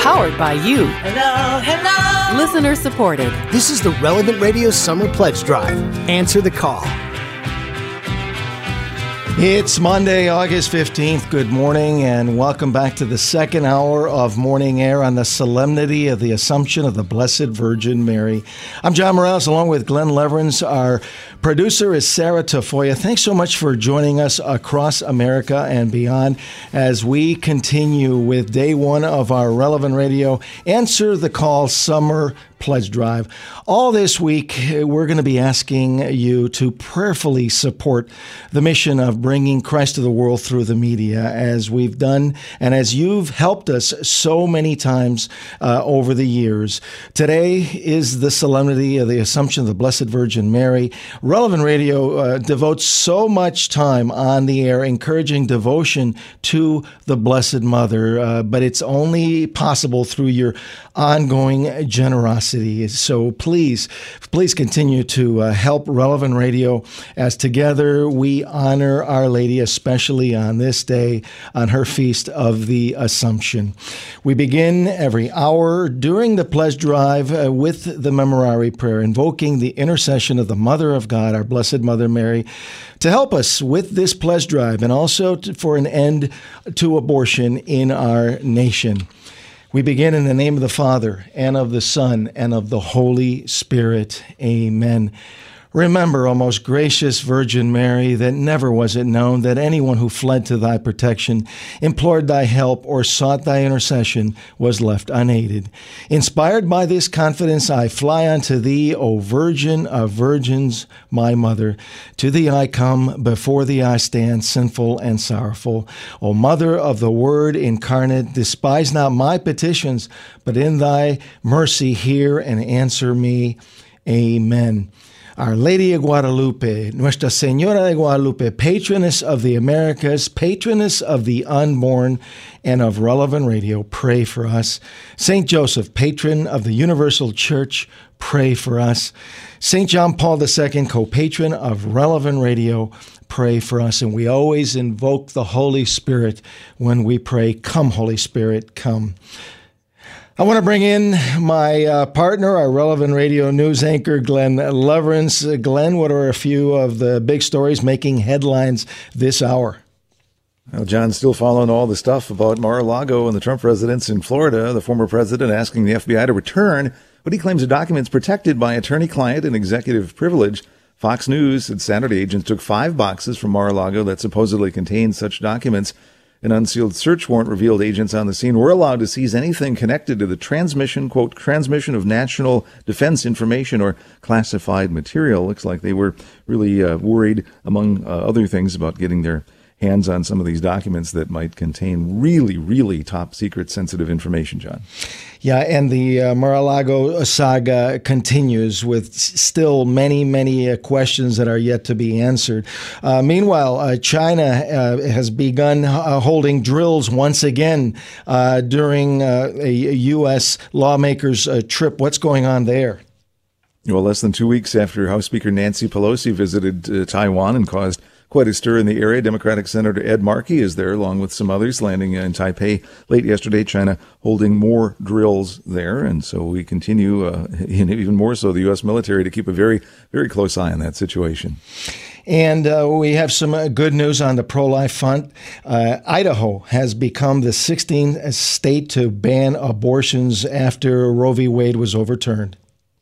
Powered by you. Hello, hello. Listener supported. This is the Relevant Radio Summer Pledge Drive. Answer the call. It's Monday, August 15th. Good morning and welcome back to the second hour of Morning Air on the Solemnity of the Assumption of the Blessed Virgin Mary. I'm John Morales along with Glenn Leverance. Our producer is Sarah Tafoya. Thanks so much for joining us across America and beyond as we continue with day one of our Relevant Radio Answer the Call Summer Pledge Drive. All this week, we're going to be asking you to prayerfully support the mission of bringing Christ to the world through the media, as we've done and as you've helped us so many times over the years. Today is the Solemnity of the Assumption of the Blessed Virgin Mary. Relevant Radio devotes so much time on the air encouraging devotion to the Blessed Mother, but it's only possible through your ongoing generosity. So please continue to help Relevant Radio as together we honor Our Lady, especially on this day, on her feast of the Assumption. We begin every hour during the pledge drive with the Memorare prayer, invoking the intercession of the Mother of God, our Blessed Mother Mary, to help us with this pledge drive and also for an end to abortion in our nation. We begin in the name of the Father, and of the Son, and of the Holy Spirit. Amen. Remember, O most gracious Virgin Mary, that never was it known that anyone who fled to thy protection, implored thy help, or sought thy intercession was left unaided. Inspired by this confidence, I fly unto thee, O Virgin of Virgins, my Mother. To thee I come, before thee I stand, sinful and sorrowful. O Mother of the Word incarnate, despise not my petitions, but in thy mercy hear and answer me. Amen. Our Lady of Guadalupe, Nuestra Señora de Guadalupe, patroness of the Americas, patroness of the unborn and of Relevant Radio, pray for us. Saint Joseph, patron of the Universal Church, pray for us. Saint John Paul II, co-patron of Relevant Radio, pray for us. And we always invoke the Holy Spirit when we pray, "Come, Holy Spirit, come." I want to bring in my partner, our Relevant Radio news anchor, Glenn Leverance. Glenn, what are a few of the big stories making headlines this hour? Well, John's still following all the stuff about Mar-a-Lago and the Trump residence in Florida, the former president asking the FBI to return what he claims are documents protected by attorney-client and executive privilege. Fox News said Saturday agents took 5 boxes from Mar-a-Lago that supposedly contained such documents. An unsealed search warrant revealed agents on the scene were allowed to seize anything connected to the transmission, quote, transmission of national defense information or classified material. Looks like they were really worried, among other things, about getting their hands on some of these documents that might contain really, really top secret sensitive information, John. Yeah, and the Mar-a-Lago saga continues with still many, many questions that are yet to be answered. Meanwhile, China has begun holding drills once again during a U.S. lawmaker's trip. What's going on there? Well, less than 2 weeks after House Speaker Nancy Pelosi visited Taiwan and caused quite a stir in the area, Democratic Senator Ed Markey is there, along with some others, landing in Taipei late yesterday. China holding more drills there, and so we continue, even more so, the U.S. military to keep a very, very close eye on that situation. And we have some good news on the pro-life front. Idaho has become the 16th state to ban abortions after Roe v. Wade was overturned.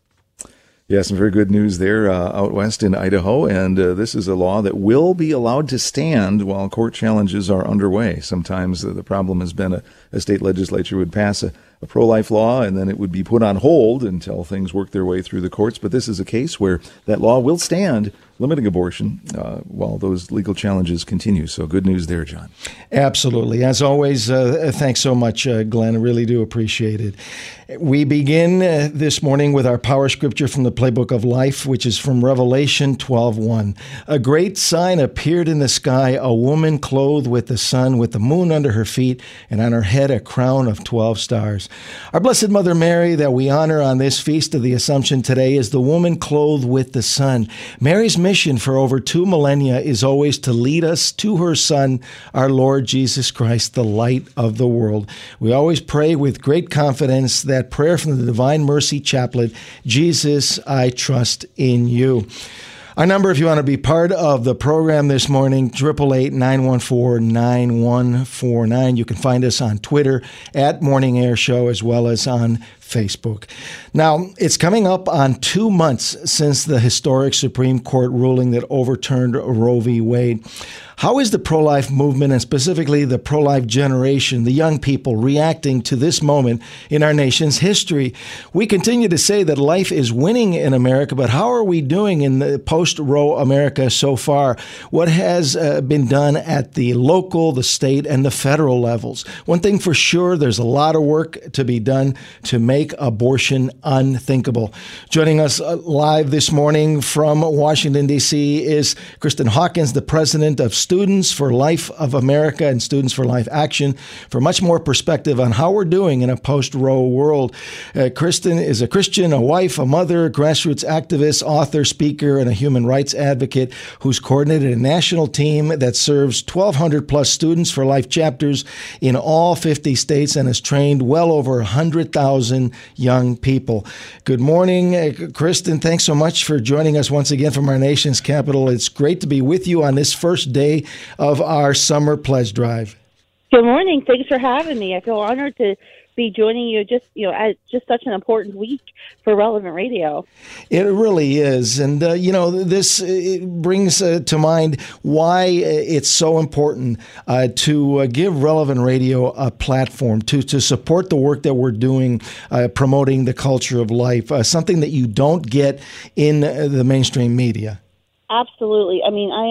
Yeah, some very good news there out west in Idaho, and this is a law that will be allowed to stand while court challenges are underway. Sometimes the problem has been a state legislature would pass a pro-life law, and then it would be put on hold until things work their way through the courts. But this is a case where that law will stand, limiting abortion while those legal challenges continue. So good news there, John. Absolutely. As always, thanks so much, Glenn. I really do appreciate it. We begin this morning with our power scripture from the Playbook of Life, which is from Revelation 12:1. A great sign appeared in the sky, a woman clothed with the sun, with the moon under her feet, and on her head a crown of 12 stars. Our Blessed Mother Mary that we honor on this Feast of the Assumption today is the woman clothed with the sun. Mary's mission for over 2 millennia is always to lead us to her Son, our Lord Jesus Christ, the light of the world. We always pray with great confidence that prayer from the Divine Mercy Chaplet, Jesus, I trust in you. Our number, if you want to be part of the program this morning, 888-914-9149. You can find us on Twitter at Morning Air Show as well as on Facebook. Now, it's coming up on 2 months since the historic Supreme Court ruling that overturned Roe v. Wade. How is the pro-life movement, and specifically the pro-life generation, the young people, reacting to this moment in our nation's history? We continue to say that life is winning in America, but how are we doing in the post-Roe America so far? What has been done at the local, the state, and the federal levels? One thing for sure, there's a lot of work to be done to make abortion unthinkable. Joining us live this morning from Washington, D.C. is Kristen Hawkins, the president of Students for Life of America and Students for Life Action, for much more perspective on how we're doing in a post-Roe world. Kristen is a Christian, a wife, a mother, grassroots activist, author, speaker, and a human rights advocate who's coordinated a national team that serves 1,200 plus Students for Life chapters in all 50 states and has trained well over 100,000 young people. Good morning, Kristen. Thanks so much for joining us once again from our nation's capital. It's great to be with you on this first day of our summer pledge drive. Good morning. Thanks for having me. I feel honored to be joining you at just such an important week for Relevant Radio. It really is. And, this brings to mind why it's so important to give Relevant Radio a platform to support the work that we're doing, promoting the culture of life, something that you don't get in the mainstream media. Absolutely. I mean,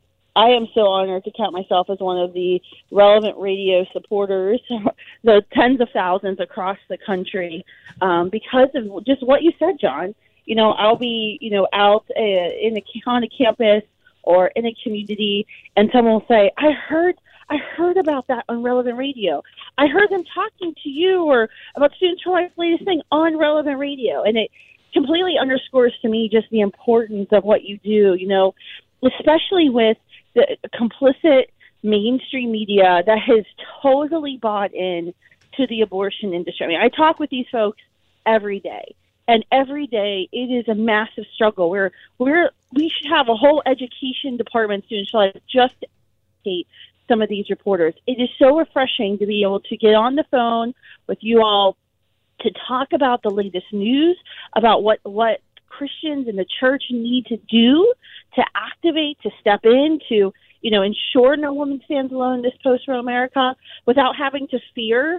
I am so honored to count myself as one of the Relevant Radio supporters, the tens of thousands across the country, because of just what you said, John. I'll be, out on a campus or in a community, and someone will say, I heard about that on Relevant Radio. I heard them talking to you or about Students for Life's latest thing on Relevant Radio. And it completely underscores to me just the importance of what you do, especially with the complicit mainstream media that has totally bought in to the abortion industry. I mean, I talk with these folks every day, and every day it is a massive struggle where we should have a whole education department, Students for Life, just to educate some of these reporters. It is so refreshing to be able to get on the phone with you all to talk about the latest news, about what Christians in the church need to do to activate, to step in, to, ensure no woman stands alone in this post-Roe America without having to fear,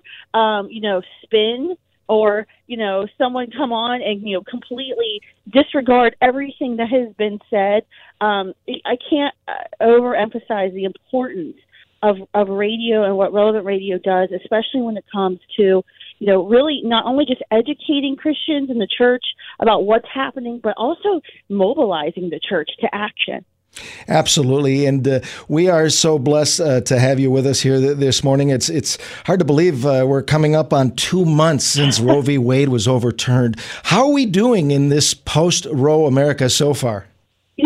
spin or, someone come on and, completely disregard everything that has been said. I can't overemphasize the importance of radio and what Relevant Radio does, especially when it comes to, really not only just educating Christians in the church about what's happening, but also mobilizing the church to action. Absolutely. And we are so blessed to have you with us here this morning. It's hard to believe we're coming up on 2 months since Roe v. Wade was overturned. How are we doing in this post-Roe America so far? We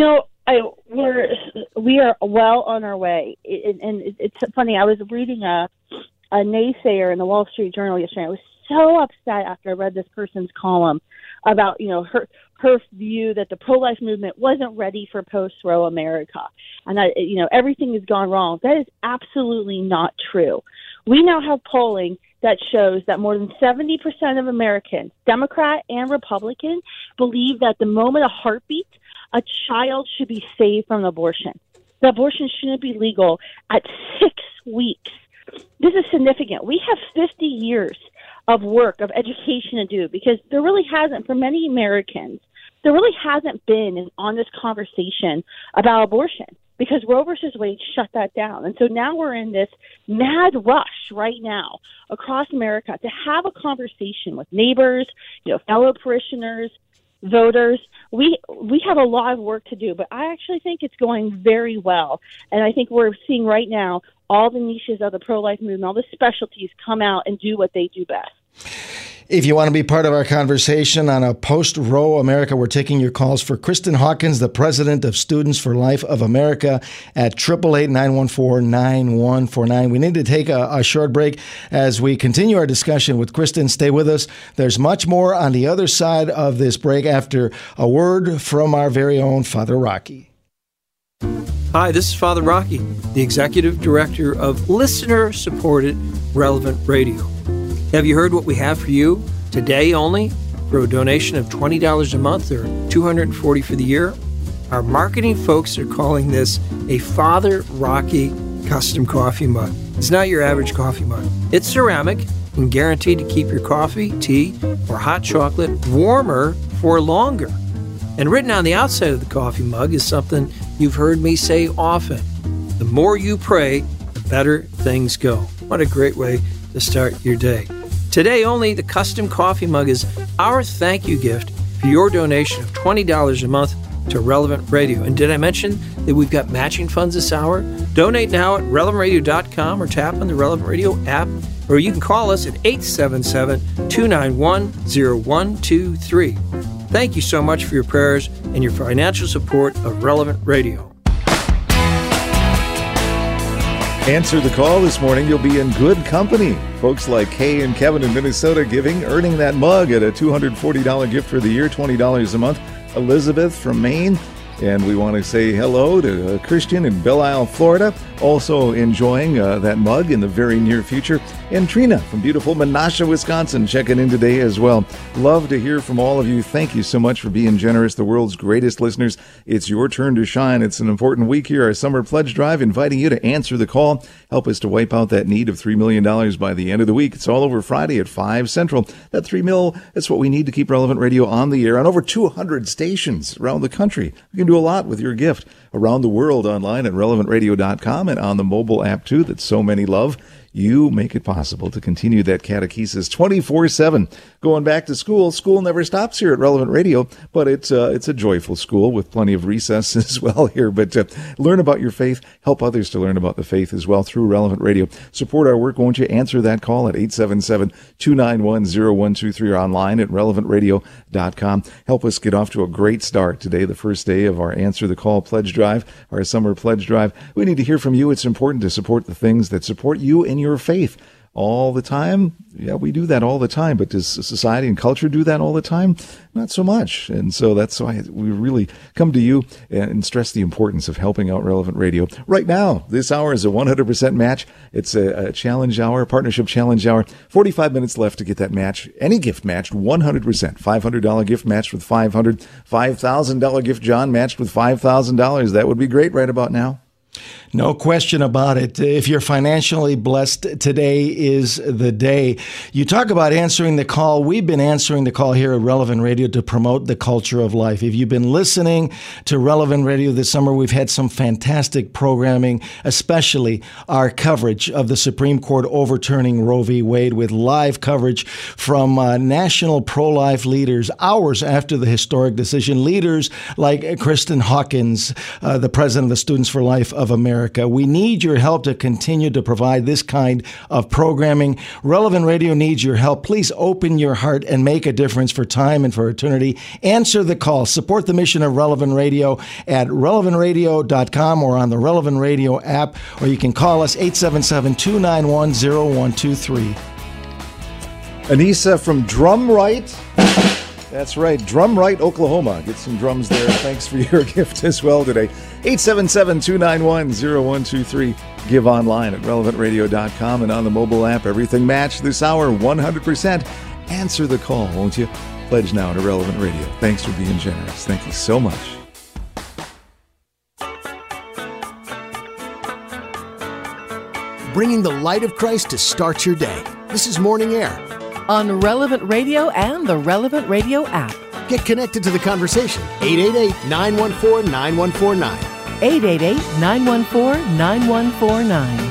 are well on our way. And it's funny. I was reading a naysayer in the Wall Street Journal yesterday. I was so upset after I read this person's column about, her view that the pro-life movement wasn't ready for post-Roe America and that, everything has gone wrong. That is absolutely not true. We now have polling that shows that more than 70% of Americans, Democrat and Republican, believe that the moment a heartbeat, a child should be saved from abortion. The abortion shouldn't be legal at 6 weeks. This is significant. We have 50 years of work, of education to do, because there really hasn't, for many Americans, there really hasn't been an honest conversation about abortion because Roe versus Wade shut that down. And so now we're in this mad rush right now across America to have a conversation with neighbors, fellow parishioners, voters. We have a lot of work to do, but I actually think it's going very well. And I think we're seeing right now all the niches of the pro-life movement, all the specialties come out and do what they do best. If you want to be part of our conversation on a post-Roe America, we're taking your calls for Kristen Hawkins, the president of Students for Life of America, at 888-914-9149. We need to take a short break as we continue our discussion with Kristen. Stay with us. There's much more on the other side of this break after a word from our very own Father Rocky. Hi, this is Father Rocky, the executive director of listener-supported Relevant Radio. Have you heard what we have for you today only for a donation of $20 a month or $240 for the year? Our marketing folks are calling this a Father Rocky custom coffee mug. It's not your average coffee mug. It's ceramic and guaranteed to keep your coffee, tea, or hot chocolate warmer for longer. And written on the outside of the coffee mug is something you've heard me say often. The more you pray, the better things go. What a great way to start your day. Today only, the custom coffee mug is our thank you gift for your donation of $20 a month to Relevant Radio. And did I mention that we've got matching funds this hour? Donate now at relevantradio.com or tap on the Relevant Radio app, or you can call us at 877-291-0123. Thank you so much for your prayers and your financial support of Relevant Radio. Answer the call this morning. You'll be in good company. Folks like Kay and Kevin in Minnesota earning that mug at a $240 gift for the year, $20 a month. Elizabeth from Maine. And we want to say hello to Christian in Belle Isle, Florida, also enjoying that mug in the very near future. And Trina from beautiful Menasha, Wisconsin, checking in today as well. Love to hear from all of you. Thank you so much for being generous, the world's greatest listeners. It's your turn to shine. It's an important week here, our Summer Pledge Drive, inviting you to answer the call. Help us to wipe out that need of $3 million by the end of the week. It's all over Friday at 5 Central. That $3 million, that's what we need to keep Relevant Radio on the air on over 200 stations around the country. We can do a lot with your gift around the world online at relevantradio.com and on the mobile app too that so many love. You make it possible to continue that catechesis 24/7. Going back to school. School never stops here at Relevant Radio, but it's a joyful school with plenty of recess as well here. But learn about your faith. Help others to learn about the faith as well through Relevant Radio. Support our work. Won't you answer that call at 877-291-0123 or online at relevantradio.com. Help us get off to a great start today, the first day of our Answer the Call Pledge Drive, our Summer Pledge Drive. We need to hear from you. It's important to support the things that support you in your faith all the time. Yeah, we do that all the time, but does society and culture do that all the time? Not so much. And so that's why we really come to you and stress the importance of helping out Relevant Radio. Right now, this hour is a 100% match. It's a challenge hour, partnership challenge hour. 45 minutes left to get that match. Any gift matched 100%. $500 gift matched with $500. $5,000 gift, John, matched with $5,000. That would be great right about now. No question about it. If you're financially blessed, today is the day. You talk about answering the call. We've been answering the call here at Relevant Radio to promote the culture of life. If you've been listening to Relevant Radio this summer, we've had some fantastic programming, especially our coverage of the Supreme Court overturning Roe v. Wade with live coverage from national pro-life leaders hours after the historic decision. Leaders like Kristen Hawkins, the president of the Students for Life of America. We need your help to continue to provide this kind of programming. Relevant Radio needs your help. Please open your heart and make a difference for time and for eternity. Answer the call. Support the mission of Relevant Radio at relevantradio.com or on the Relevant Radio app, or you can call us 877-291-0123. Anissa from Drumright. That's right, Drumright, Oklahoma. Get some drums there. Thanks for your gift as well today. 877-291-0123. Give online at relevantradio.com and on the mobile app. Everything matched this hour, 100%. Answer the call, won't you? Pledge now to Relevant Radio. Thanks for being generous. Thank you so much. Bringing the light of Christ to start your day. This is Morning Air on Relevant Radio and the Relevant Radio app. Get connected to the conversation. 888-914-9149. 888-914-9149.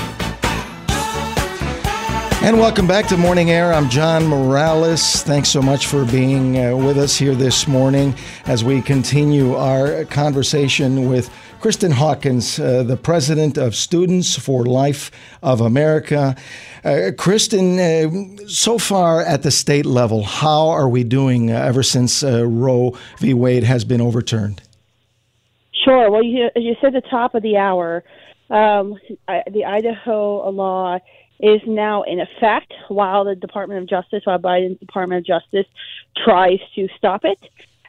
And welcome back to Morning Air. I'm John Morales. Thanks so much for being with us here this morning as we continue our conversation with Kristen Hawkins, the president of Students for Life of America. Kristen, so far at the state level, how are we doing ever since Roe v. Wade has been overturned? Sure. Well, you said at the top of the hour, the Idaho law is now in effect while Biden's Department of Justice tries to stop it.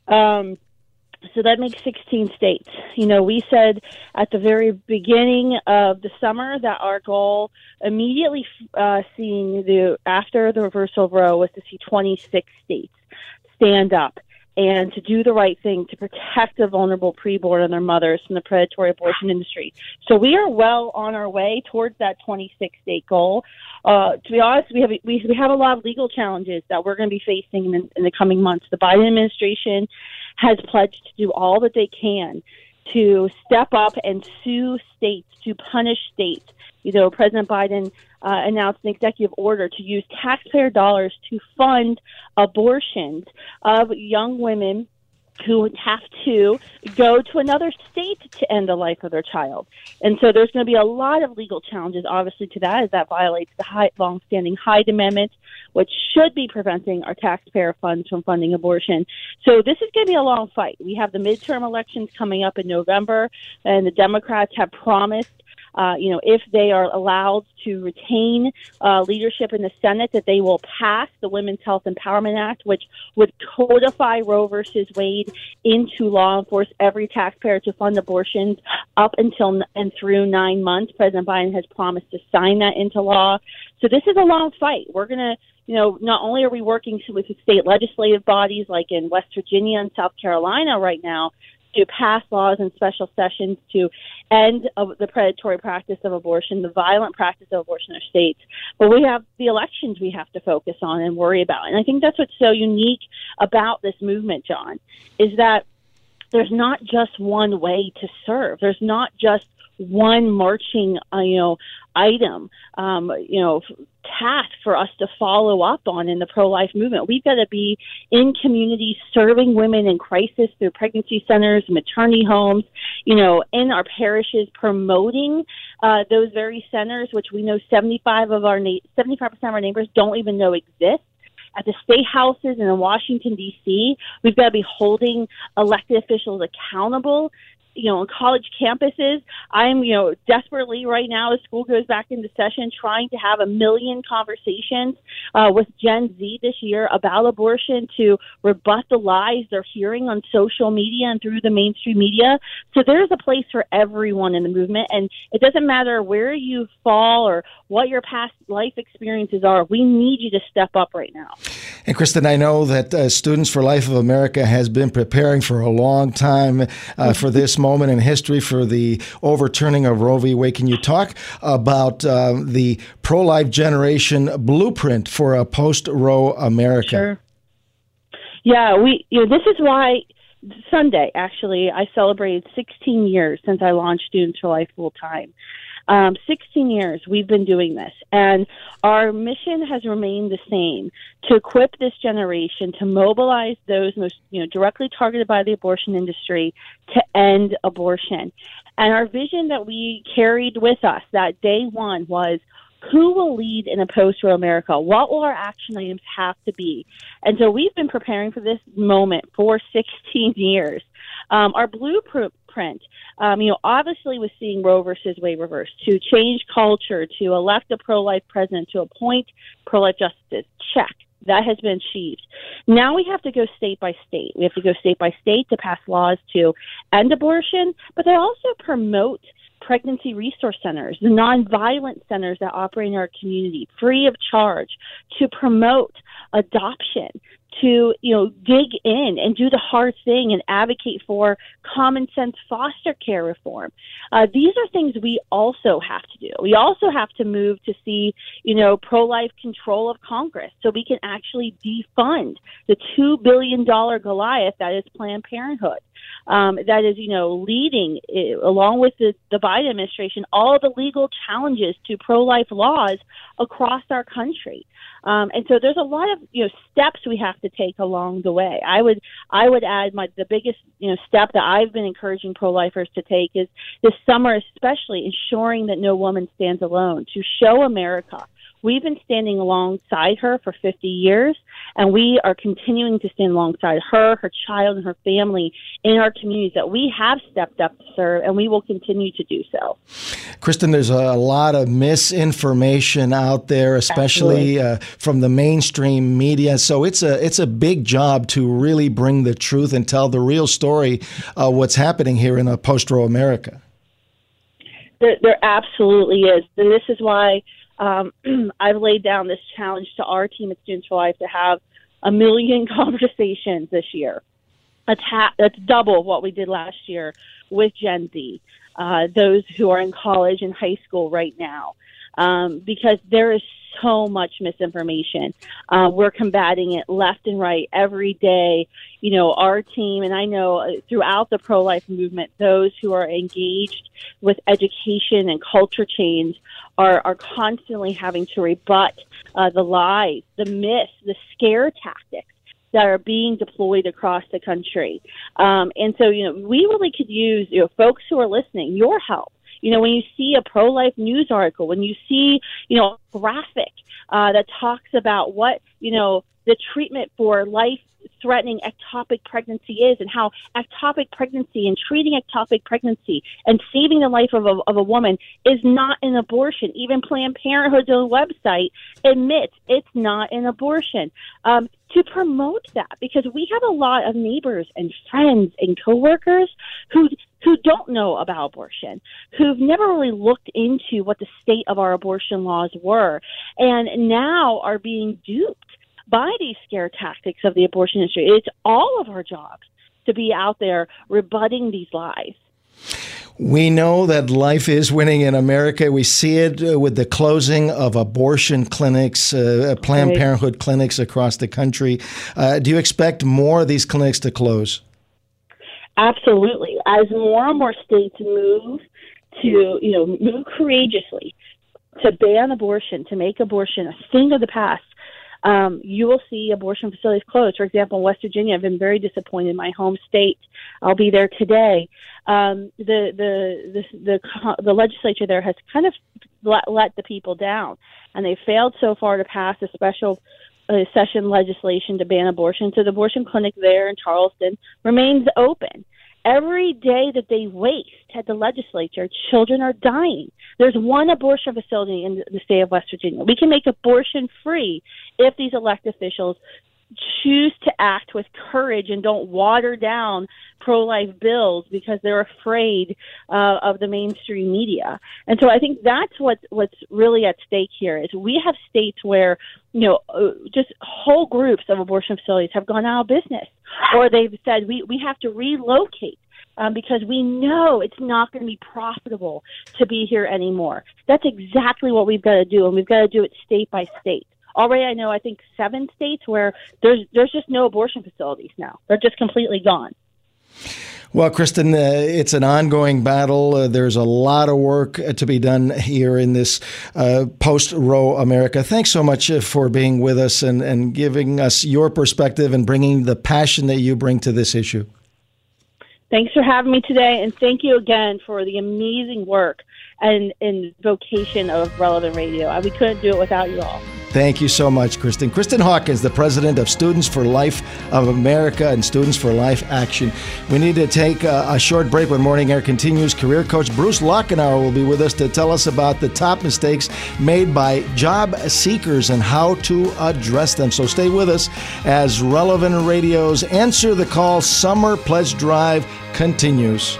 So that makes 16 states. We said at the very beginning of the summer that our goal immediately after the reversal of Roe was to see 26 states stand up and to do the right thing to protect the vulnerable preborn and their mothers from the predatory abortion industry. So we are well on our way towards that 26-state goal. To be honest, we have a lot of legal challenges that we're going to be facing in the coming months. The Biden administration has pledged to do all that they can to step up and sue states, to punish states. President Biden announced an executive order to use taxpayer dollars to fund abortions of young women who would have to go to another state to end the life of their child. And so there's going to be a lot of legal challenges, obviously, to that, as that violates the long-standing Hyde Amendment, which should be preventing our taxpayer funds from funding abortion. So this is going to be a long fight. We have the midterm elections coming up in November, and the Democrats have promised if they are allowed to retain leadership in the Senate, that they will pass the Women's Health Empowerment Act, which would codify Roe versus Wade into law and force every taxpayer to fund abortions up until and through 9 months. President Biden has promised to sign that into law. So this is a long fight. We're going to, not only are we working with the state legislative bodies like in West Virginia and South Carolina right now, to pass laws and special sessions to end the predatory practice of abortion, the violent practice of abortion in our states. But we have the elections we have to focus on and worry about. And I think that's what's so unique about this movement, John, is that there's not just one way to serve. There's not just one marching, item, task for us to follow up on in the pro-life movement. We've got to be in communities serving women in crisis through pregnancy centers, maternity homes, in our parishes, promoting those very centers, which we know 75% of our neighbors don't even know exist. At the state houses and in Washington, D.C., we've got to be holding elected officials accountable. On college campuses, I'm, desperately right now as school goes back into session trying to have 1 million conversations with Gen Z this year about abortion to rebut the lies they're hearing on social media and through the mainstream media. So there's a place for everyone in the movement, and it doesn't matter where you fall or what your past life experiences are. We need you to step up right now. And Kristen, I know that Students for Life of America has been preparing for a long time for this moment in history, for the overturning of Roe v. Wade. Can you talk about the pro-life generation blueprint for a post-Roe America? Sure. Yeah, this is why Sunday, actually, I celebrated 16 years since I launched Students for Life full time. 16 years we've been doing this, and our mission has remained the same: to equip this generation, to mobilize those most directly targeted by the abortion industry to end abortion. And our vision that we carried with us that day one was, who will lead in a post-Roe America? What will our action items have to be? And so we've been preparing for this moment for 16 years. Our blueprint, obviously was seeing Roe versus Wade reversed, to change culture, to elect a pro-life president, to appoint pro-life justices. Check. That has been achieved. Now we have to go state by state. We have to go state by state to pass laws to end abortion, but they also promote pregnancy resource centers, the nonviolent centers that operate in our community, free of charge, to promote adoption, to dig in and do the hard thing and advocate for common sense foster care reform. These are things we also have to do. We also have to move to see pro-life control of Congress, so we can actually defund the $2 billion Goliath that is Planned Parenthood. that is, leading, along with the Biden administration, all the legal challenges to pro-life laws across our country. And so there's a lot of steps we have to take along the way. I would add the biggest step that I've been encouraging pro-lifers to take is this summer, especially ensuring that no woman stands alone, to show America we've been standing alongside her for 50 years, and we are continuing to stand alongside her child, and her family in our communities, that we have stepped up to serve, and we will continue to do so. Kristen, there's a lot of misinformation out there, especially from the mainstream media. So it's a big job to really bring the truth and tell the real story of what's happening here in a post-Roe America. There absolutely is, and this is why I've laid down this challenge to our team at Students for Life to have 1 million conversations this year. That's double what we did last year with Gen Z, those who are in college and high school right now, because there is so much misinformation. We're combating it left and right every day. Our team, and I know throughout the pro-life movement, those who are engaged with education and culture change are constantly having to rebut the lies, the myths, the scare tactics that are being deployed across the country. And so, we really could use, folks who are listening, your help. When you see a pro-life news article, when you see, a graphic that talks about what, the treatment for life-threatening ectopic pregnancy is, and how ectopic pregnancy and treating ectopic pregnancy and saving the life of a woman is not an abortion. Even Planned Parenthood's own website admits it's not an abortion. To promote that, because we have a lot of neighbors and friends and coworkers who don't know about abortion, who've never really looked into what the state of our abortion laws were, and now are being duped by these scare tactics of the abortion industry. It's all of our jobs to be out there rebutting these lies. We know that life is winning in America. We see it with the closing of abortion clinics, Planned Parenthood clinics across the country. Do you expect more of these clinics to close? Absolutely. As more and more states move to, move courageously to ban abortion, to make abortion a thing of the past, you will see abortion facilities close. For example, in West Virginia, I've been very disappointed. My home state, I'll be there today. The legislature there has kind of let the people down, and they failed so far to pass a special session legislation to ban abortion. So the abortion clinic there in Charleston remains open. Every day that they waste at the legislature, children are dying. There's one abortion facility in the state of West Virginia. We can make abortion free if these elected officials choose to act with courage and don't water down pro-life bills because they're afraid of the mainstream media. And so I think that's what's really at stake here is we have states where, just whole groups of abortion facilities have gone out of business, or they've said we have to relocate because we know it's not going to be profitable to be here anymore. That's exactly what we've got to do, and we've got to do it state by state. Already I know, I think 7 states where there's just no abortion facilities now. They're just completely gone. Well, Kristen, it's an ongoing battle. There's a lot of work to be done here in this post-Roe America. Thanks so much for being with us and giving us your perspective and bringing the passion that you bring to this issue. Thanks for having me today, and thank you again for the amazing work and vocation of Relevant Radio. We couldn't do it without you all. Thank you so much, Kristen. Kristen Hawkins, the president of Students for Life of America and Students for Life Action. We need to take a short break when Morning Air continues. Career coach Bruce Lockenauer will be with us to tell us about the top mistakes made by job seekers and how to address them. So stay with us as Relevant Radio's Answer the Call Summer Pledge Drive continues.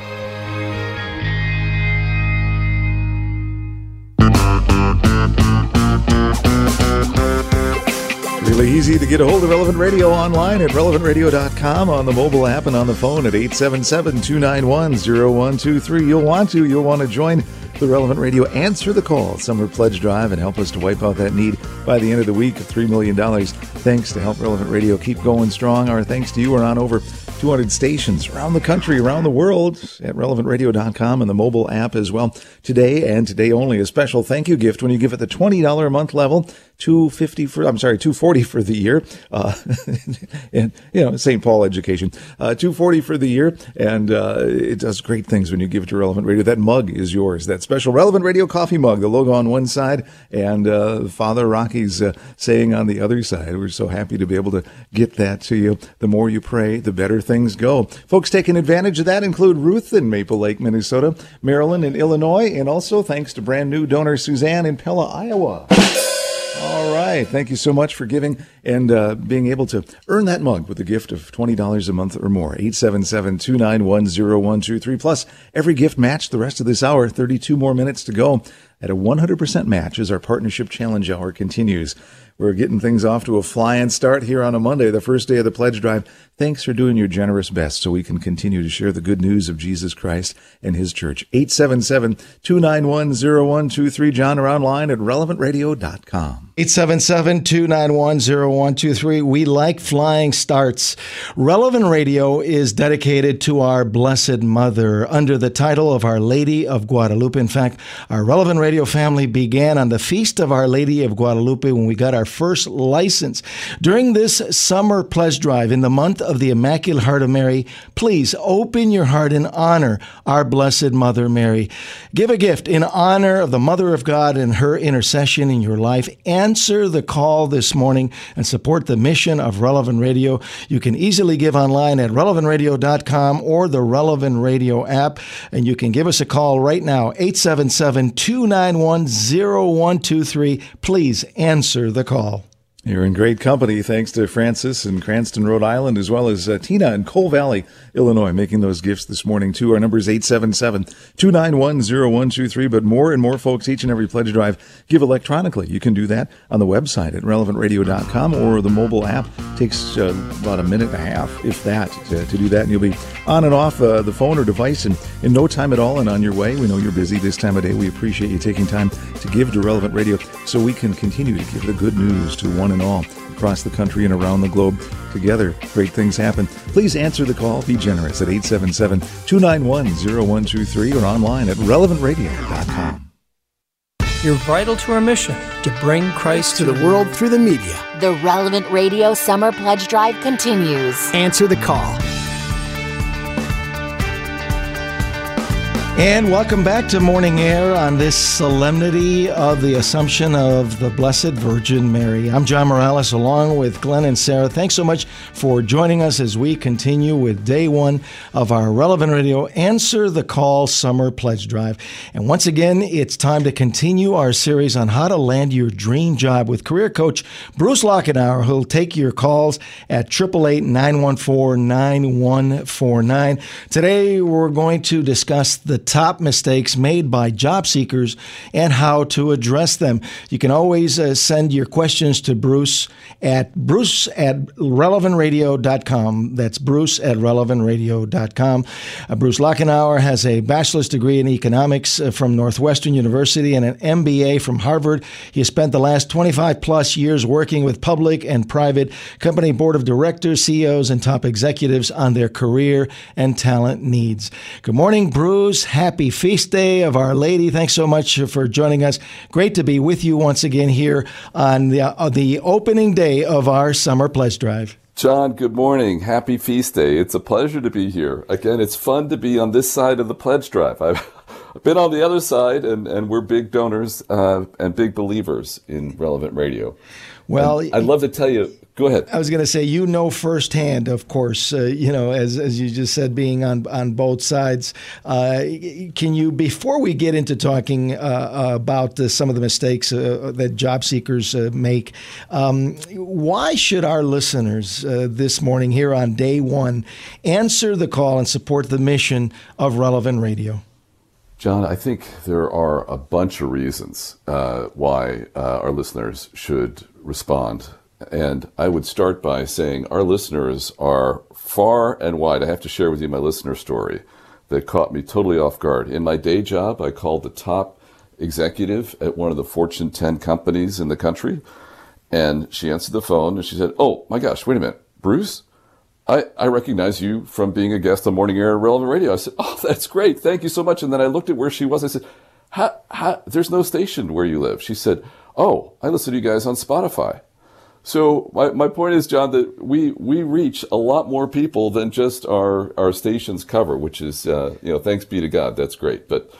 Really easy to get a hold of Relevant Radio online at relevantradio.com, on the mobile app, and on the phone at 877-291-0123. You'll want to join the Relevant Radio Answer the Call Summer Pledge Drive and help us to wipe out that need by the end of the week of $3 million. Thanks to help Relevant Radio keep going strong. Our thanks to you. We're on over 200 stations around the country, around the world at relevantradio.com and the mobile app as well. Today and today only, a special thank you gift when you give at the $20 a month level, $240 for the year. And St. Paul education, $240 for the year. And it does great things when you give it to Relevant Radio. That mug is yours. That special Relevant Radio coffee mug, the logo on one side and Father Rocky's saying on the other side. We're so happy to be able to get that to you. The more you pray, the better things go. Folks taking advantage of that include Ruth in Maple Lake, Minnesota, Maryland and Illinois, and also thanks to brand new donor Suzanne in Pella, Iowa. All right. Thank you so much for giving and being able to earn that mug with a gift of $20 a month or more. 877-291-0123. Plus, every gift matched the rest of this hour. 32 more minutes to go at a 100% match as our Partnership Challenge Hour continues. We're getting things off to a flying start here on a Monday, the first day of the pledge drive. Thanks for doing your generous best so we can continue to share the good news of Jesus Christ and his church. 877-291-0123. John, are online at relevantradio.com. 877-291-0123. We like flying starts. Relevant Radio is dedicated to our Blessed Mother under the title of Our Lady of Guadalupe. In fact, our Relevant Radio family began on the Feast of Our Lady of Guadalupe when we got our first license. During this summer pledge drive in the month of the Immaculate Heart of Mary, please open your heart and honor our Blessed Mother Mary. Give a gift in honor of the Mother of God and her intercession in your life. Answer the call this morning and support the mission of Relevant Radio. You can easily give online at relevantradio.com or the Relevant Radio app, and you can give us a call right now, 877-291-0123. Please answer the call. You're in great company, thanks to Francis in Cranston, Rhode Island, as well as Tina in Coal Valley, Illinois, making those gifts this morning, too. Our number is 877-291-0123, but more and more folks each and every pledge drive give electronically. You can do that on the website at relevantradio.com or the mobile app. It takes about a minute and a half, if that, to do that, and you'll be on and off the phone or device in no time at all and on your way. We know you're busy this time of day. We appreciate you taking time to give to Relevant Radio so we can continue to give the good news to one and all across the country and around the globe. Together, great things happen. Please answer the call. Be generous at 877-291-0123 or online at relevantradio.com. You're vital to our mission to bring Christ To the world through the media. The Relevant Radio Summer Pledge Drive continues. Answer the call. And welcome back to Morning Air on this solemnity of the Assumption of the Blessed Virgin Mary. I'm John Morales along with Glenn and Sarah. Thanks so much for joining us as we continue with day one of our Relevant Radio Answer the Call Summer Pledge Drive. And once again, it's time to continue our series on how to land your dream job with career coach Bruce Lockenauer, who'll take your calls at 888-914-9149. Today, we're going to discuss the top mistakes made by job seekers and how to address them. You can always send your questions to Bruce at relevantradio.com. That's Bruce at relevantradio.com. Bruce Lockenauer has a bachelor's degree in economics from Northwestern University and an MBA from Harvard. He has spent the last 25 plus years working with public and private company board of directors, CEOs, and top executives on their career and talent needs. Good morning, Bruce. Happy Feast Day of Our Lady. Thanks so much for joining us. Great to be with you once again here on the opening day of our Summer Pledge Drive. John, good morning. Happy Feast Day. It's a pleasure to be here. Again, it's fun to be on this side of the pledge drive. I've been on the other side, and we're big donors and big believers in Relevant Radio. Well, and I'd love to tell you. Go ahead. I was going to say, firsthand, of course, as you just said, being on both sides. Can you, before we get into talking about some of the mistakes that job seekers make, why should our listeners this morning here on day one answer the call and support the mission of Relevant Radio? John, I think there are a bunch of reasons why our listeners should respond. And I would start by saying our listeners are far and wide. I have to share with you my listener story that caught me totally off guard. In my day job, I called the top executive at one of the Fortune 10 companies in the country. And she answered the phone and she said, "Oh my gosh, wait a minute, Bruce? I recognize you from being a guest on Morning Air and Relevant Radio. I said, oh, that's great. Thank you so much. And then I looked at where she was. I said, how, there's no station where you live. She said, oh, I listen to you guys on Spotify. So my point is, John, that we reach a lot more people than just our stations cover, which is, thanks be to God. That's great. But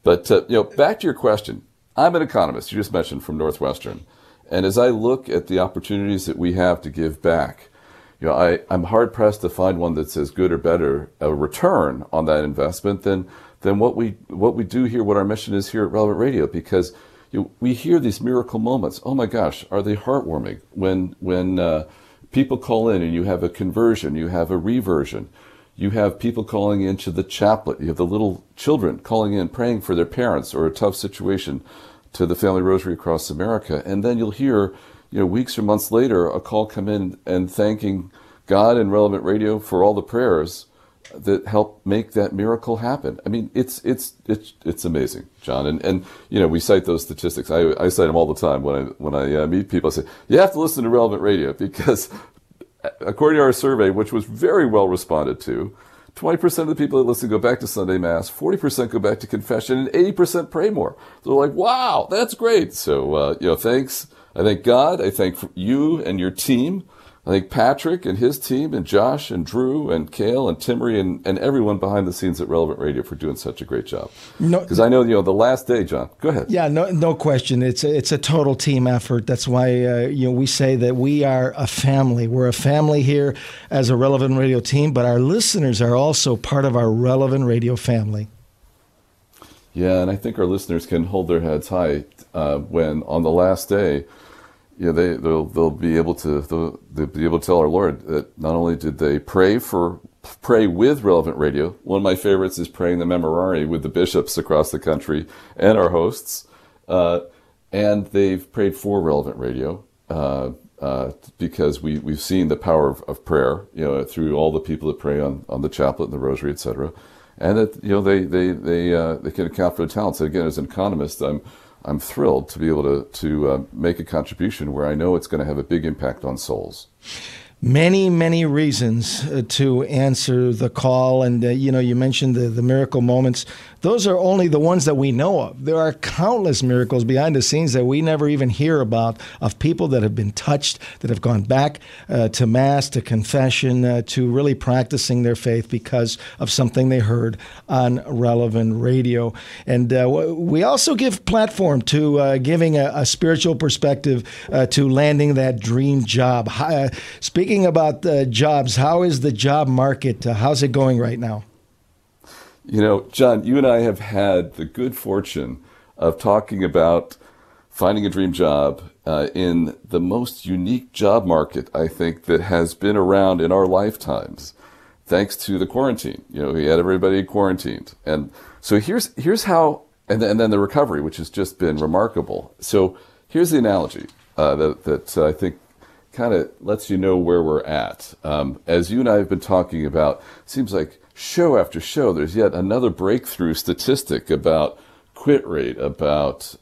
back to your question. I'm an economist, you just mentioned, from Northwestern. And as I look at the opportunities that we have to give back, I'm hard pressed to find one that's as good or better a return on that investment than what we do here, what our mission is here at Relevant Radio, because we hear these miracle moments. Oh my gosh, are they heartwarming when people call in and you have a conversion, you have a reversion, you have people calling into the chaplet, you have the little children calling in praying for their parents or a tough situation to the Family Rosary across America, and then you'll hear, weeks or months later, a call come in and thanking God and Relevant Radio for all the prayers that help make that miracle happen. I mean, it's amazing, John. And we cite those statistics. I cite them all the time when I meet people. I say, you have to listen to Relevant Radio because according to our survey, which was very well responded to, 20% of the people that listen go back to Sunday Mass, 40% go back to confession, and 80% pray more. So they're like, wow, that's great. So, thanks. I thank God. I thank you and your team. I thank Patrick and his team and Josh and Drew and Cale and Timmery and everyone behind the scenes at Relevant Radio for doing such a great job. Because I know, the last day, John, go ahead. Yeah, no question. It's a total team effort. That's why, we say that we are a family. We're a family here as a Relevant Radio team, but our listeners are also part of our Relevant Radio family. Yeah, and I think our listeners can hold their heads high when on the last day, they'll be able to tell our Lord that not only did they pray with Relevant Radio. One of my favorites is praying the Memorare with the bishops across the country and our hosts, and they've prayed for Relevant Radio because we've seen the power of prayer, through all the people that pray on the chaplet and the Rosary, etc. And that they can account for the talents. And again, as an economist, I'm thrilled to be able to make a contribution where I know it's going to have a big impact on souls. Many, many reasons to answer the call. And, you mentioned the miracle moments. Those are only the ones that we know of. There are countless miracles behind the scenes that we never even hear about, of people that have been touched, that have gone back to Mass, to confession, to really practicing their faith because of something they heard on Relevant Radio. And we also give platform to giving a spiritual perspective to landing that dream job. Speaking about jobs, how is the job market? How's it going right now? John, you and I have had the good fortune of talking about finding a dream job in the most unique job market, I think, that has been around in our lifetimes, thanks to the quarantine. We had everybody quarantined. And so here's how, and then the recovery, which has just been remarkable. So here's the analogy that I think kind of lets you know where we're at. As you and I have been talking about, it seems like show after show, there's yet another breakthrough statistic about quit rate, about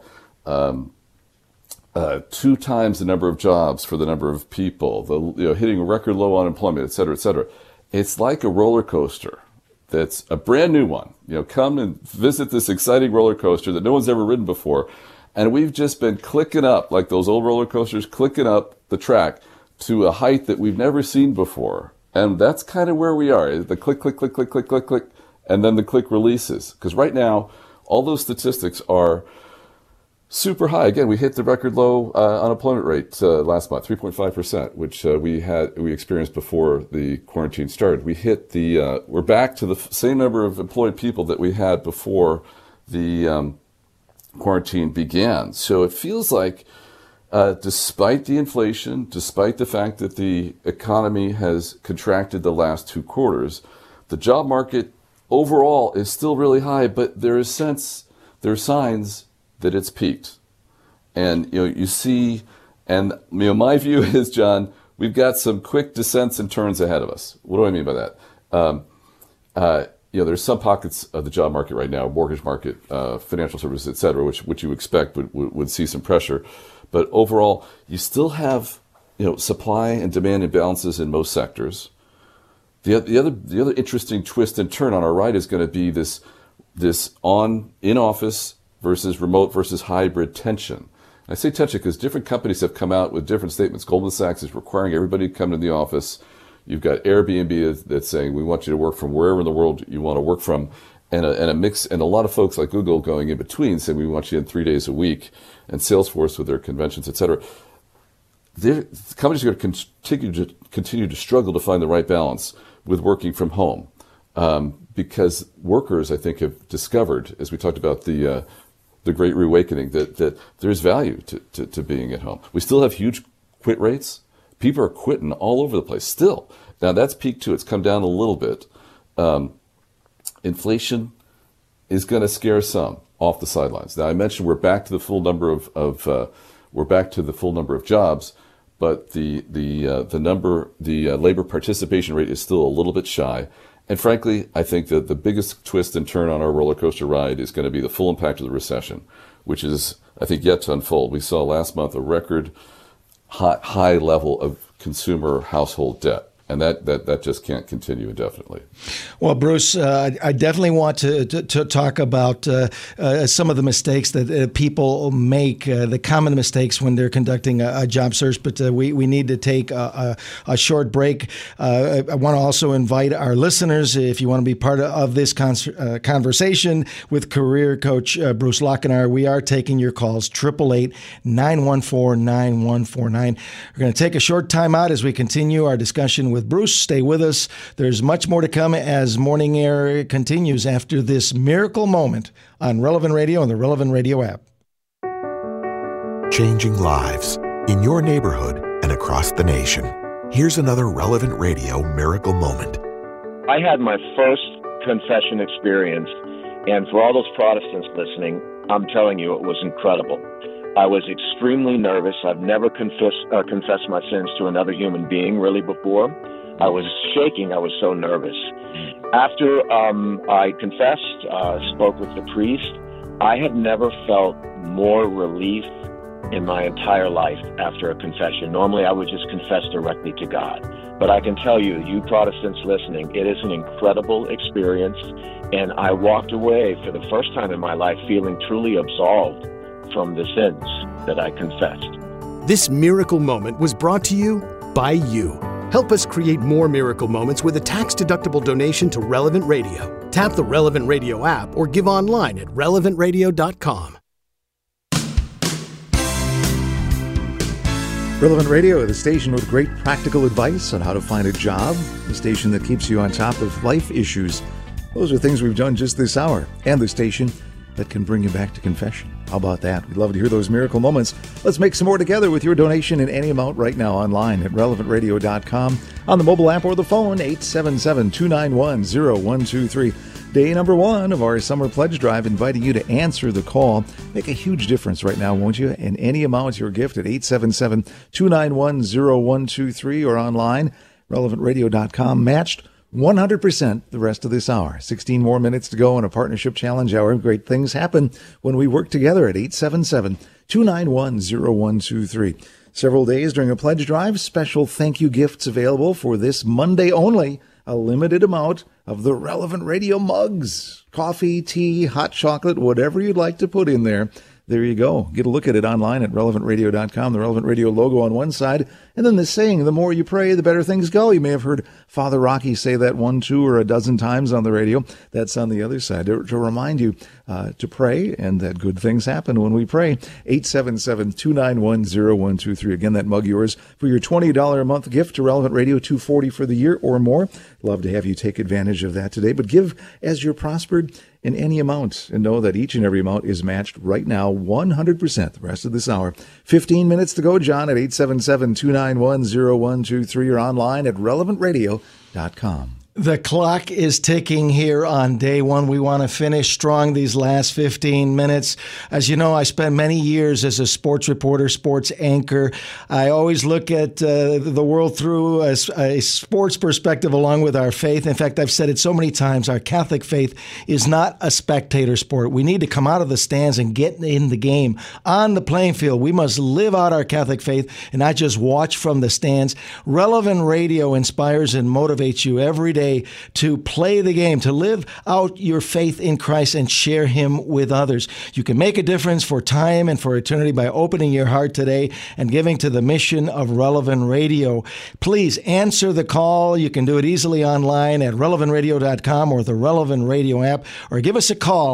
2 times the number of jobs for the number of people, hitting a record low unemployment, et cetera, et cetera. It's like a roller coaster. That's a brand new one. Come and visit this exciting roller coaster that no one's ever ridden before. And we've just been clicking up, like those old roller coasters, clicking up the track to a height that we've never seen before. And that's kind of where we are. The click, click, click, click, click, click, click, and then the click releases. Because right now, all those statistics are super high. Again, we hit the record low unemployment rate last month, 3.5%, which we experienced before the quarantine started. We hit we're back to the same number of employed people that we had before the quarantine began. So it feels like, despite the inflation, despite the fact that the economy has contracted the last 2 quarters, the job market overall is still really high, but there are signs that it's peaked. And you see, and my view is, John, we've got some quick descents and turns ahead of us. What do I mean by that? There's some pockets of the job market right now, mortgage market, financial services, et cetera, which you expect would see some pressure. But overall, you still have, supply and demand imbalances in most sectors. The other interesting twist and turn on our right is going to be this in-office versus remote versus hybrid tension. I say tension because different companies have come out with different statements. Goldman Sachs is requiring everybody to come to the office. You've got Airbnb that's saying we want you to work from wherever in the world you want to work from, and a mix, and a lot of folks like Google going in between saying we want you in 3 days a week, and Salesforce with their conventions, et cetera. Companies are going to continue to struggle to find the right balance with working from home, because workers, I think, have discovered, as we talked about the Great Reawakening, that there's value to being at home. We still have huge quit rates. People are quitting all over the place still. Now that's peaked too. It's come down a little bit. Inflation is going to scare some off the sidelines. Now I mentioned we're back to the full number of jobs, but the labor participation rate is still a little bit shy. And frankly, I think that the biggest twist and turn on our roller coaster ride is going to be the full impact of the recession, which is, I think, yet to unfold. We saw last month a record high level of consumer household debt. And that just can't continue indefinitely. Well, Bruce, I definitely want to talk about some of the mistakes that people make, the common mistakes when they're conducting a job search. But we need to take a short break. I want to also invite our listeners, if you want to be part of this conversation with career coach Bruce Lochinauer, we are taking your calls, 888-914-9149. We're going to take a short time out as we continue our discussion with Bruce. Stay with us. There's much more to come as Morning Air continues after this miracle moment on Relevant Radio and the Relevant Radio app. Changing lives in your neighborhood and across the nation. Here's another Relevant Radio miracle moment. I had my first confession experience, and for all those Protestants listening, I'm telling you, it was incredible. I was extremely nervous. I've never confessed my sins to another human being really before. I was shaking. I was so nervous. After I confessed, spoke with the priest, I have never felt more relief in my entire life after a confession. Normally, I would just confess directly to God. But I can tell you, you Protestants listening, it is an incredible experience. And I walked away for the first time in my life feeling truly absolved from the sins that I confessed. This miracle moment was brought to you by you. Help us create more miracle moments with a tax-deductible donation to Relevant Radio. Tap the Relevant Radio app or give online at relevantradio.com. Relevant Radio, the station with great practical advice on how to find a job, the station that keeps you on top of life issues. Those are things we've done just this hour, and the station that can bring you back to confession. How about that? We'd love to hear those miracle moments. Let's make some more together with your donation in any amount right now online at relevantradio.com, on the mobile app or the phone, 877-291-0123. Day number 1 of our Summer Pledge Drive, inviting you to answer the call. Make a huge difference right now, won't you? In any amount, your gift at 877-291-0123 or online, relevantradio.com, matched 100% the rest of this hour. 16 more minutes to go in a partnership challenge hour. Great things happen when we work together at 877-291-0123. Several days during a pledge drive, special thank you gifts available for this Monday only. A limited amount of the Relevant Radio mugs. Coffee, tea, hot chocolate, whatever you'd like to put in there. There you go. Get a look at it online at relevantradio.com, the Relevant Radio logo on one side, and then the saying, the more you pray, the better things go. You may have heard Father Rocky say that 1, 2, or a dozen times on the radio. That's on the other side to remind you to pray and that good things happen when we pray. 877-291-0123. Again, that mug yours for your $20 a month gift to Relevant Radio, $240 for the year or more. Love to have you take advantage of that today, but give as you're prospered in any amount, and know that each and every amount is matched right now 100% the rest of this hour. 15 minutes to go, John, at 877-291-0123 or online at relevantradio.com. The clock is ticking here on day one. We want to finish strong these last 15 minutes. As you know, I spent many years as a sports reporter, sports anchor. I always look at the world through a sports perspective along with our faith. In fact, I've said it so many times, our Catholic faith is not a spectator sport. We need to come out of the stands and get in the game. On the playing field, we must live out our Catholic faith and not just watch from the stands. Relevant Radio inspires and motivates you every day to play the game, to live out your faith in Christ and share Him with others. You can make a difference for time and for eternity by opening your heart today and giving to the mission of Relevant Radio. Please answer the call. You can do it easily online at relevantradio.com or the Relevant Radio app, or give us a call,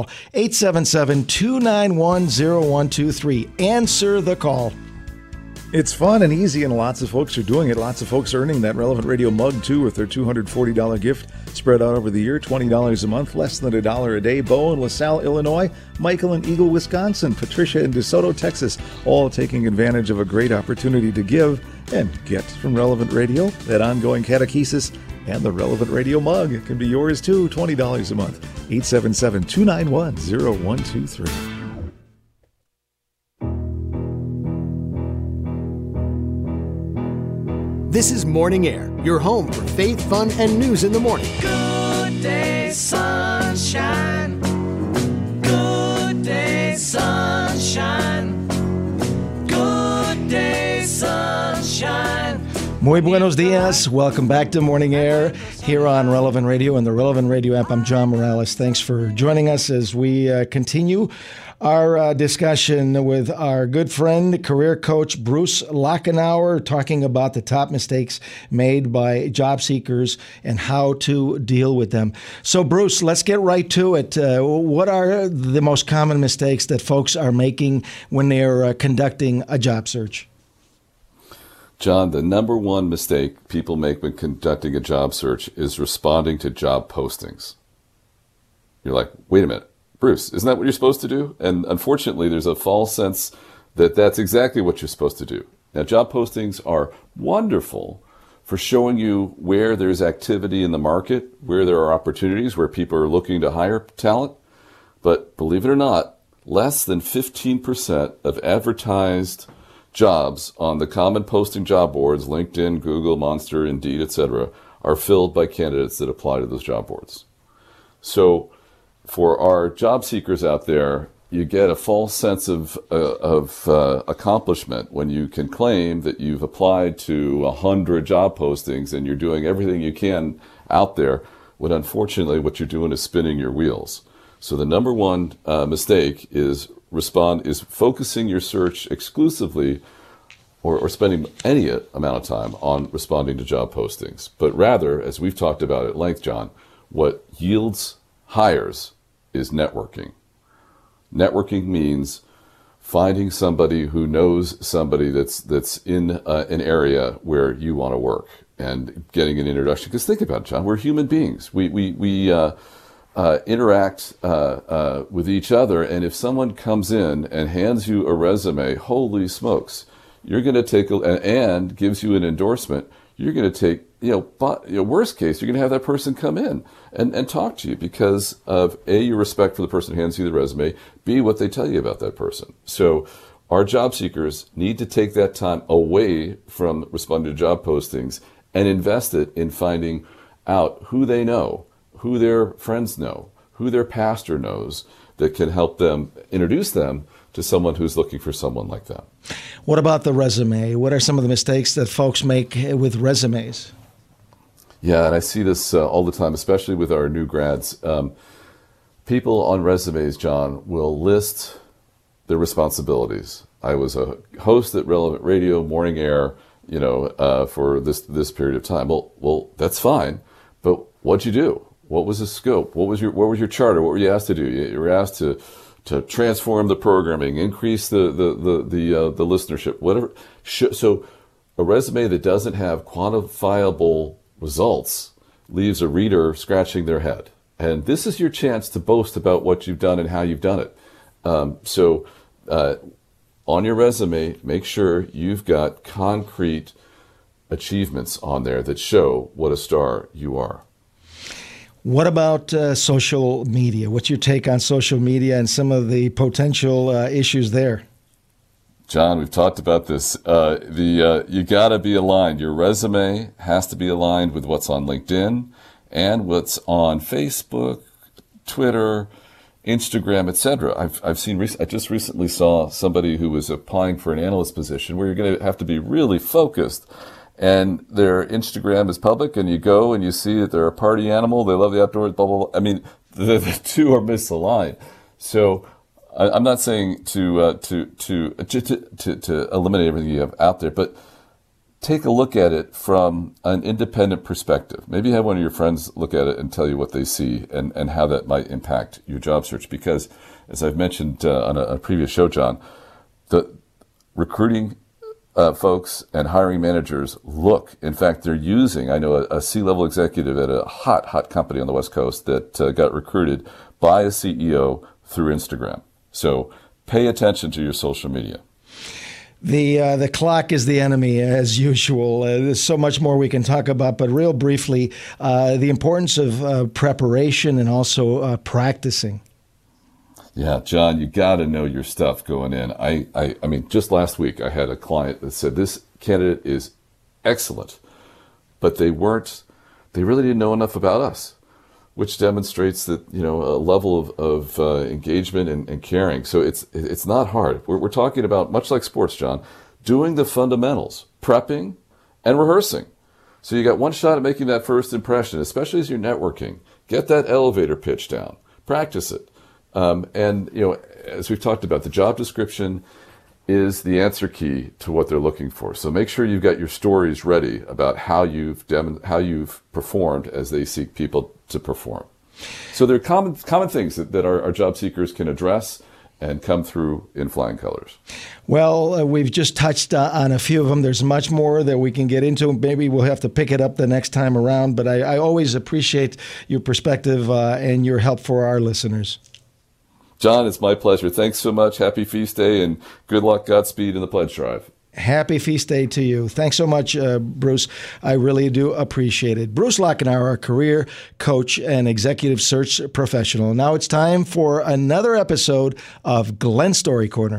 877-291-0123. Answer the call. It's fun and easy, and lots of folks are doing it. Lots of folks earning that Relevant Radio mug, too, with their $240 gift spread out over the year, $20 a month, less than $1 a day. Bo in LaSalle, Illinois, Michael in Eagle, Wisconsin, Patricia in DeSoto, Texas, all taking advantage of a great opportunity to give and get from Relevant Radio. That ongoing catechesis and the Relevant Radio mug can be yours, too, $20 a month. 877-291-0123. This is Morning Air, your home for faith, fun, and news in the morning. Good day, sunshine. Good day, sunshine. Good day, sunshine. Muy buenos dias. Welcome back to Morning Air here on Relevant Radio and the Relevant Radio app. I'm John Morales. Thanks for joining us as we continue our discussion with our good friend, career coach Bruce Lachenauer, talking about the top mistakes made by job seekers and how to deal with them. So, Bruce, let's get right to it. What are the most common mistakes that folks are making when they're conducting a job search? John, the number one mistake people make when conducting a job search is responding to job postings. You're like, wait a minute, Bruce, isn't that what you're supposed to do? And unfortunately, there's a false sense that that's exactly what you're supposed to do. Now, job postings are wonderful for showing you where there's activity in the market, where there are opportunities, where people are looking to hire talent. But believe it or not, less than 15% of advertised jobs on the common posting job boards, LinkedIn, Google, Monster, Indeed, etc., are filled by candidates that apply to those job boards. So for our job seekers out there, you get a false sense of accomplishment when you can claim that you've applied to 100 job postings and you're doing everything you can out there, when unfortunately what you're doing is spinning your wheels. So the number one mistake is focusing your search exclusively or spending any amount of time on responding to job postings. But rather, as we've talked about at length, John, what yields hires is networking. Networking means finding somebody who knows somebody that's in an area where you want to work and getting an introduction. Because think about it, John, we're human beings. We interact with each other, and if someone comes in and hands you a resume, holy smokes, you're going to take and gives you an endorsement. You're going to take, worst case, you're going to have that person come in and talk to you because of A, your respect for the person who hands you the resume, B, what they tell you about that person. So our job seekers need to take that time away from responding to job postings and invest it in finding out who they know, who their friends know, who their pastor knows that can help them introduce them to someone who's looking for someone like them. What about the resume? What are some of the mistakes that folks make with resumes? Yeah, and I see this all the time, especially with our new grads. People on resumes, John, will list their responsibilities. I was a host at Relevant Radio, Morning Air, for this period of time. Well, that's fine, but what'd you do? What was the scope? What was your charter? What were you asked to do? You were asked to transform the programming, increase the listenership, whatever. So a resume that doesn't have quantifiable results leaves a reader scratching their head. And this is your chance to boast about what you've done and how you've done it. So on your resume, make sure you've got concrete achievements on there that show what a star you are. What about social media? What's your take on social media and some of the potential issues there? John, we've talked about this. You got to be aligned. Your resume has to be aligned with what's on LinkedIn and what's on Facebook, Twitter, Instagram, etc. I've seen. I just recently saw somebody who was applying for an analyst position where you're going to have to be really focused, and their Instagram is public, and you go and you see that they're a party animal. They love the outdoors. Blah blah blah. I mean, the two are misaligned. So I'm not saying to eliminate everything you have out there, but take a look at it from an independent perspective. Maybe have one of your friends look at it and tell you what they see and how that might impact your job search. Because, as I've mentioned on a previous show, John, the recruiting folks and hiring managers look. In fact, they're using, I know a C-level executive at a hot company on the West Coast that got recruited by a CEO through Instagram. So pay attention to your social media. The clock is the enemy, as usual. There's so much more we can talk about, but real briefly, the importance of preparation and also practicing. Yeah, John, you got to know your stuff going in. I mean, just last week I had a client that said this candidate is excellent, but they really didn't know enough about us, which demonstrates that, a level of engagement and caring. So it's not hard. We're talking about, much like sports, John, doing the fundamentals, prepping and rehearsing. So you got one shot at making that first impression, especially as you're networking. Get that elevator pitch down. Practice it. And as we've talked about, the job description is the answer key to what they're looking for. So make sure you've got your stories ready about how you've performed as they seek people to perform. So there are common things that our job seekers can address and come through in flying colors. Well, we've just touched on a few of them. There's much more that we can get into. Maybe we'll have to pick it up the next time around, but I always appreciate your perspective and your help for our listeners. John, it's my pleasure. Thanks so much. Happy Feast Day and good luck, Godspeed in the pledge drive. Happy Feast Day to you. Thanks so much, Bruce. I really do appreciate it. Bruce Lachenauer, a career coach and executive search professional. Now it's time for another episode of Glenn Story Corner.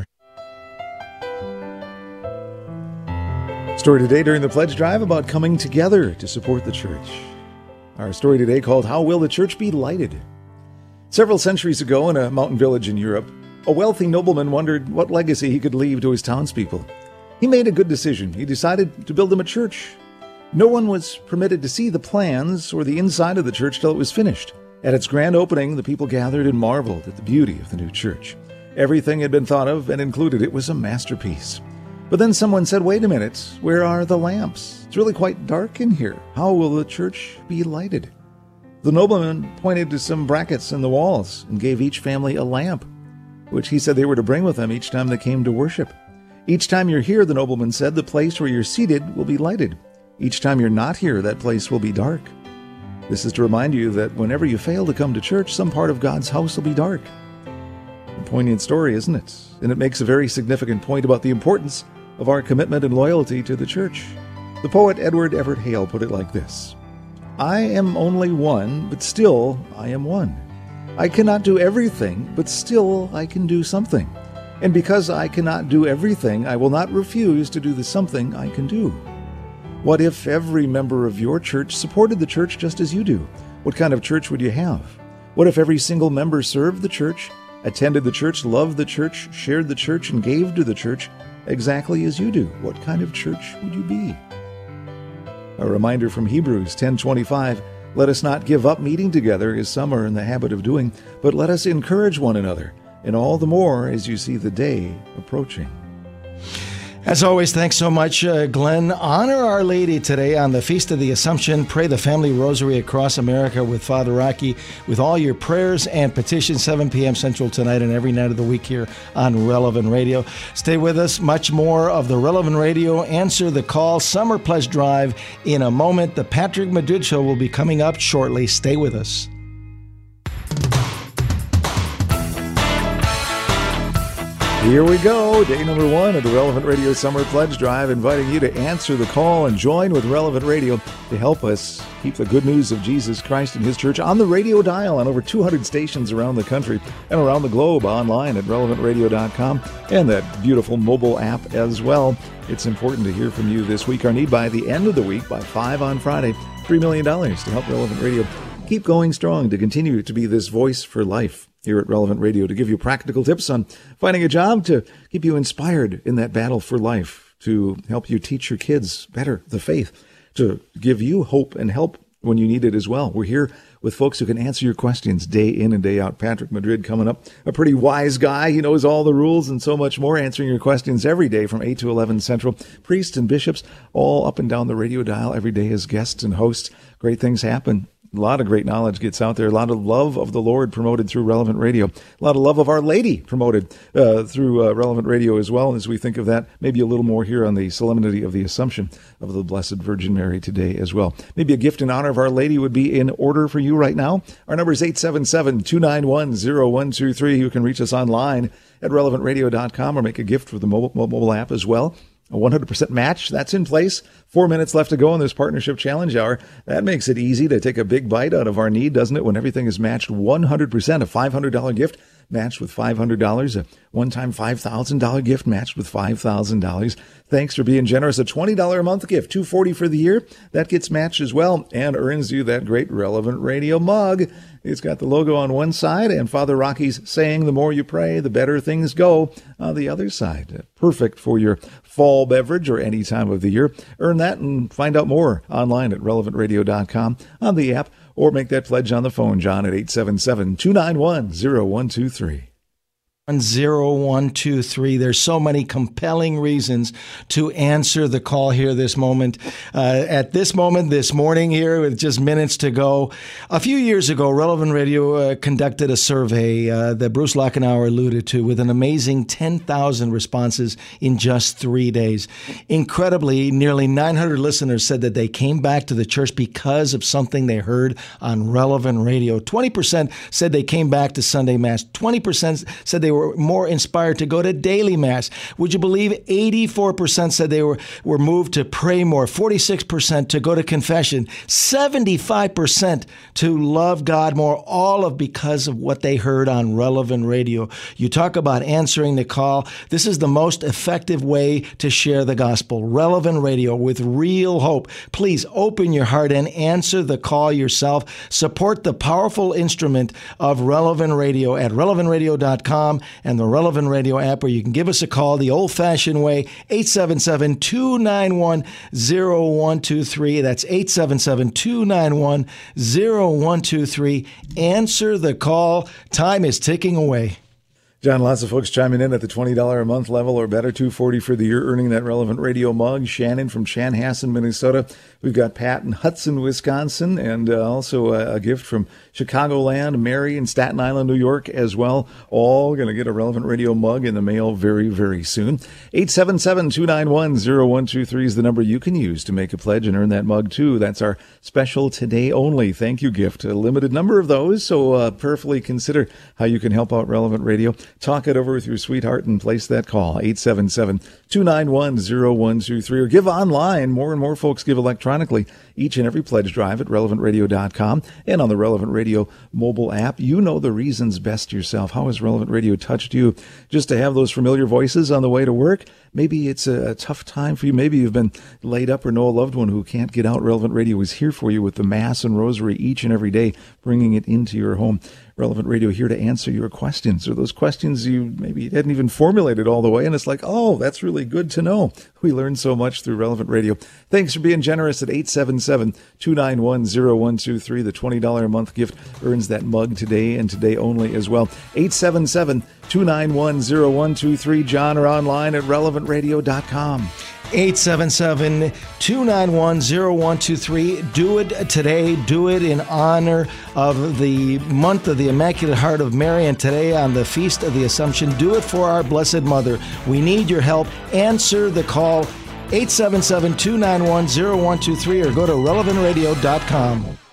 Story today during the pledge drive about coming together to support the church. Our story today called How Will the Church Be Lighted? Several centuries ago in a mountain village in Europe, a wealthy nobleman wondered what legacy he could leave to his townspeople. He made a good decision. He decided to build them a church. No one was permitted to see the plans or the inside of the church till it was finished. At its grand opening, the people gathered and marveled at the beauty of the new church. Everything had been thought of and included. It was a masterpiece. But then someone said, wait a minute, where are the lamps? It's really quite dark in here. How will the church be lighted? The nobleman pointed to some brackets in the walls and gave each family a lamp, which he said they were to bring with them each time they came to worship. Each time you're here, the nobleman said, the place where you're seated will be lighted. Each time you're not here, that place will be dark. This is to remind you that whenever you fail to come to church, some part of God's house will be dark. A poignant story, isn't it? And it makes a very significant point about the importance of our commitment and loyalty to the church. The poet Edward Everett Hale put it like this: I am only one, but still I am one. I cannot do everything, but still I can do something. And because I cannot do everything, I will not refuse to do the something I can do. What if every member of your church supported the church just as you do? What kind of church would you have? What if every single member served the church, attended the church, loved the church, shared the church, and gave to the church exactly as you do? What kind of church would you be? A reminder from Hebrews 10:25, let us not give up meeting together as some are in the habit of doing, but let us encourage one another, and all the more as you see the day approaching. As always, thanks so much, Glenn. Honor Our Lady today on the Feast of the Assumption. Pray the Family Rosary across America with Father Rocky with all your prayers and petitions, 7 p.m. Central tonight and every night of the week here on Relevant Radio. Stay with us. Much more of the Relevant Radio Answer the Call Summer Pledge Drive in a moment. The Patrick Madrid Show will be coming up shortly. Stay with us. The Here we go, day number 1 of the Relevant Radio Summer Pledge Drive, inviting you to answer the call and join with Relevant Radio to help us keep the good news of Jesus Christ and His church on the radio dial on over 200 stations around the country and around the globe online at relevantradio.com and that beautiful mobile app as well. It's important to hear from you this week. Our need by the end of the week, by 5 on Friday, $3 million to help Relevant Radio keep going strong, to continue to be this voice for life here at Relevant Radio, to give you practical tips on finding a job, to keep you inspired in that battle for life, to help you teach your kids better the faith, to give you hope and help when you need it as well. We're here with folks who can answer your questions day in and day out. Patrick Madrid coming up, a pretty wise guy. He knows all the rules and so much more, answering your questions every day from 8 to 11 Central. Priests and bishops all up and down the radio dial every day as guests and hosts. Great things happen. A lot of great knowledge gets out there. A lot of love of the Lord promoted through Relevant Radio. A lot of love of Our Lady promoted through Relevant Radio as well. As we think of that, maybe a little more here on the Solemnity of the Assumption of the Blessed Virgin Mary today as well. Maybe a gift in honor of Our Lady would be in order for you right now. Our number is 877-291-0123. You can reach us online at relevantradio.com or make a gift for the mobile app as well. A 100% match, that's in place. 4 minutes left to go in this Partnership Challenge Hour. That makes it easy to take a big bite out of our need, doesn't it, when everything is matched 100%. A $500 gift matched with $500. A one-time $5,000 gift matched with $5,000. Thanks for being generous. A $20 a month gift, $240 for the year. That gets matched as well and earns you that great Relevant Radio mug. It's got the logo on one side and Father Rocky's saying, the more you pray, the better things go on the other side. Perfect for your fall beverage or any time of the year. Earn that and find out more online at relevantradio.com, on the app, or make that pledge on the phone, John, at 877-291-0123. 0123. There's so many compelling reasons to answer the call here this moment. At this moment, this morning here, with just minutes to go, a few years ago, Relevant Radio conducted a survey that Bruce Lachenauer alluded to with an amazing 10,000 responses in just 3 days. Incredibly, nearly 900 listeners said that they came back to the church because of something they heard on Relevant Radio. 20% said they came back to Sunday Mass. 20% said they were more inspired to go to daily Mass. Would you believe 84% said they were moved to pray more, 46% to go to confession, 75% to love God more, all of because of what they heard on Relevant Radio. You talk about answering the call. This is the most effective way to share the gospel. Relevant Radio with real hope. Please open your heart and answer the call yourself. Support the powerful instrument of Relevant Radio at relevantradio.com and the Relevant Radio app, where you can give us a call the old-fashioned way, 877-291-0123. That's 877-291-0123. Answer the call. Time is ticking away. John, lots of folks chiming in at the $20 a month level or better, $240 for the year, earning that Relevant Radio mug. Shannon from Chanhassen, Minnesota. We've got Pat in Hudson, Wisconsin, and also a gift from Chicagoland, Mary in Staten Island, New York as well. All going to get a Relevant Radio mug in the mail very, very soon. 877-291-0123 is the number you can use to make a pledge and earn that mug too. That's our special today only thank you gift. A limited number of those, so prayerfully consider how you can help out Relevant Radio. Talk it over with your sweetheart and place that call, 877-291-0123, or give online. More and more folks give electronically each and every pledge drive at relevantradio.com and on the Relevant Radio mobile app. You know the reasons best yourself. How has Relevant Radio touched you? Just to have those familiar voices on the way to work? Maybe it's a tough time for you. Maybe you've been laid up or know a loved one who can't get out. Relevant Radio is here for you with the Mass and Rosary each and every day, bringing it into your home. Relevant Radio here to answer your questions, or those questions you maybe hadn't even formulated all the way, and it's like, oh, that's really good to know. We learn so much through Relevant Radio. Thanks for being generous at 877-291-0123. The $20 a month gift earns that mug today and today only as well. 877-291-0123. John, or online at relevantradio.com. 877-291-0123. Do it today. Do it in honor of the month of the Immaculate Heart of Mary, and today on the Feast of the Assumption. Do it for our Blessed Mother. We need your help. Answer the call, 877-291-0123, or go to relevantradio.com.